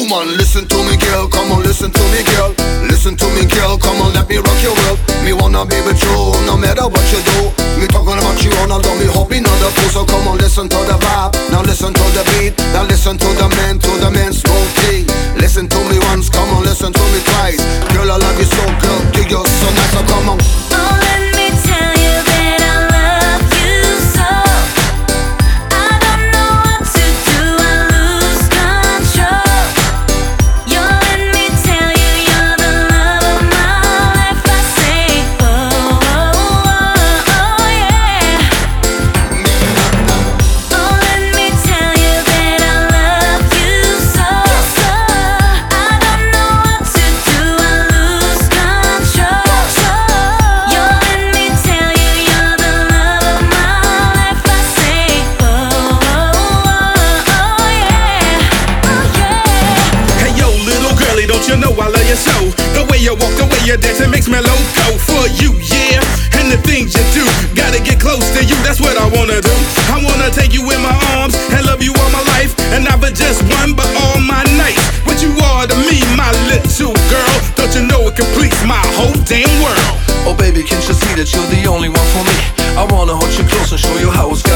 woman, listen to me, girl. Come on, listen to me, girl. Listen to me, girl. Come on, let me rock your world. Me wanna be with you, no matter what you do. Me talking about you, and although me hoping on the fool. So come on, listen to the vibe. Now listen to the beat. Now listen to the man smoke tea. Listen to me once, come on, listen to me twice. Girl, I love you so, girl. Dig you so nice, so come on. Oh, let me tell you that I love you so. I don't know what to do, I lose control. Yo, let me tell you, you're the love of my life. I say, oh, oh, oh, oh, yeah. Oh, let me tell you that I love you so, so. I don't know what to do, I lose control. Yo, let me tell you, you're the love of my life. I say, oh, oh, oh, oh, yeah. Oh, yeah. Hey yo, little girlie, don't you know I love you so? The way you walk, the way you dance, it makes me loco for you, yeah. And the things you do, gotta get close to you, that's what I wanna do. I wanna take you in my arms and love you all my life, and not but just one, but all my nights. What you are to me, my little girl, don't you know it completes my whole damn world? Oh baby, can't you see that you're the only one for me? I wanna hold you close and show you how it's